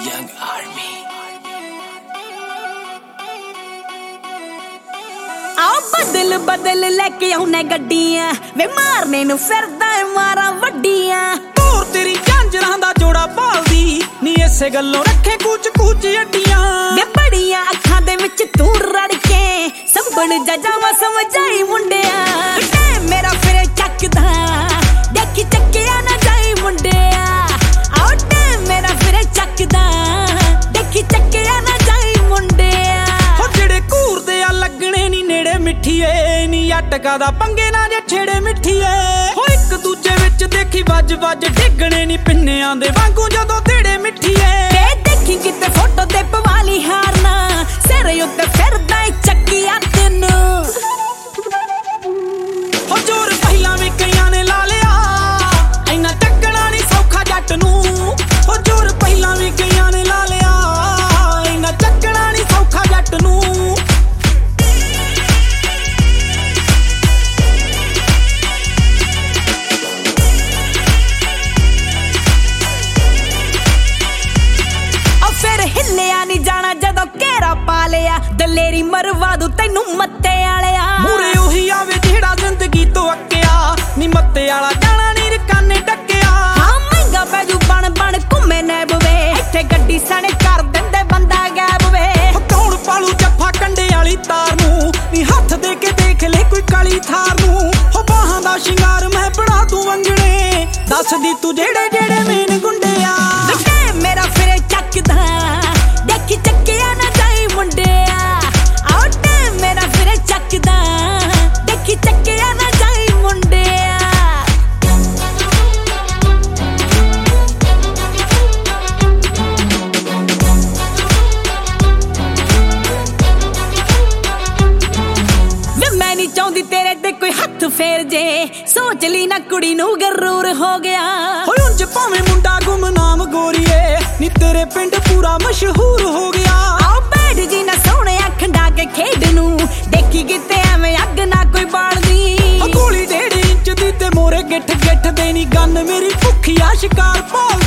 Young Army। आओ बदल बदल लेके आउने गड्डियां वे मारने नू फिरदा है मारा वड्डियां तोर तेरी झांजरां दा जोड़ा भालदी नी इसे गल्लों रखे कूच कूच अड्डियां वे बड़ियां अखां दे विच तू रड़ के संभल जा जावा समझाई मुंडिया टाइम मेरा फिर चकदा देखी चक्किया ना जाई मुंडिया आओ टाइम मेरा फिर चकदा देखी चक्किया ना जाई मुंडिया हो जेड़े घूरदे आ लगणे नी नेड़े मिठीए नी अटका दा पंगे ना जे छेड़े मिठीए हो एक दूजे विच देखी वज वज डिगणे नी पिन्नियां दे वांगू जदों तेड़े मिठीए ते देखी किते फोटो ते पवाली हारना सिर उत्ते फिरदा ई चक्किया तैनू हो जोर पहिलां भी कईयां ने ला लिया इन्ना टक्कना नी सौखा जट नू हो जोर पहिलां भी कईयां ने ला लिया इन्ना टक्कना नी सौखा जट नू हिलिया नी जाना जदों घेरा पा लिया दलेरी मरवा दू तैनू मत्ते आलिया मूरे ओही आवे जेड़ा जिंदगी तो अक्किया नी मत्ते आला जाना नी रकाने टक्किया हाँ महंगा पैजू बन बन घुमे नैब वे इत्थे गड्डी सने कर दिंदे बंदा गैब वे कौन पालू जफ्फा कंडे वाली तार नू नी हथ दे के देख ले कोई काली थार नू हो बाहां दा शिंगार मैं बड़ा तू वंगणे दस दी तू जेड़े जेड़े मेन गुंडिया मेरा फिर चकदा देखी चक्किया ना जाई मुंडिया आओ टाइम मेरा फिर चकदा देखी चक्किया ना जाई मुंडिया वे मैं नहीं चाहती तेरे ते कोई हथ फेर जे सोच ली ना कुड़ी नू गरूर हो गया होय उंज भावें मुंडा गुमनाम गोरीए नी तेरे पिंड पूरा मशहूर हो गया आओ बैठ जी ना सोहणे खंडा के खेड नू देखी किते एवें अग ना कोई बालदी गोली 1.5 इंच दी ते मोरे गिठ गिठ देनी गन मेरी भुखिया शिकार भाल